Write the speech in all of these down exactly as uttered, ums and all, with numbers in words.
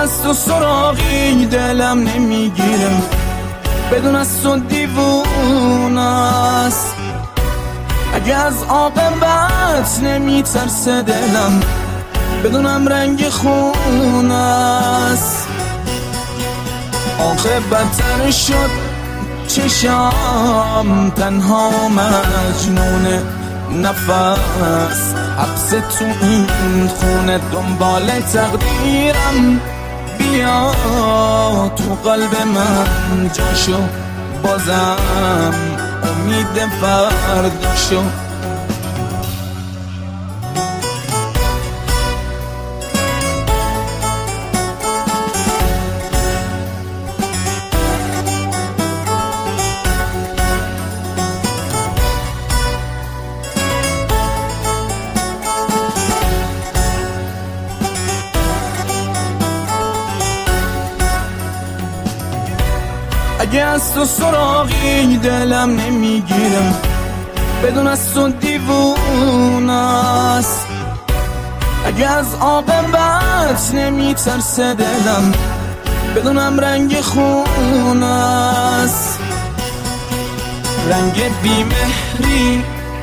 از تو سراغی دلم نمیگیره، بدون از تو دیوونه است. اگه از عاقبت نمیترسه دلم، بدونم رنگ خون است. عاقبت تر شد چشم تنها مجنونه، نفس حبس تو این خونه، دنبال تقدیرم بیا تو قلب من جاشو، بازم امید فرداشو. اگه از تو سراغی دلم نمیگیرم، بدون از تو دیوونه است. اگه از عاقبت نمیترسه دلم، بدونم رنگ خون است. رنگ بیمهری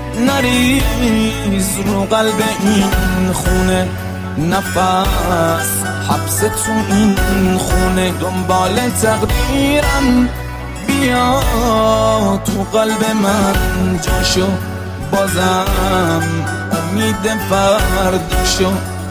نریز رو قلب این خونه، نفس حبس تو این خونه، دنبال تقدیرم بیا تو قلب من جاشو، بازم امید فرداشو.